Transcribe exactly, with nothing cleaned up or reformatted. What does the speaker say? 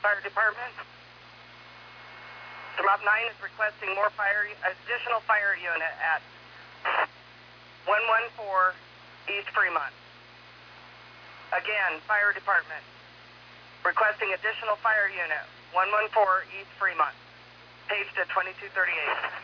Fire Department. Drop nine is requesting more fire, additional fire unit at one one four East Fremont. Again, Fire Department. Requesting additional fire unit, one one four East Fremont. Paged at twenty-two thirty-eight.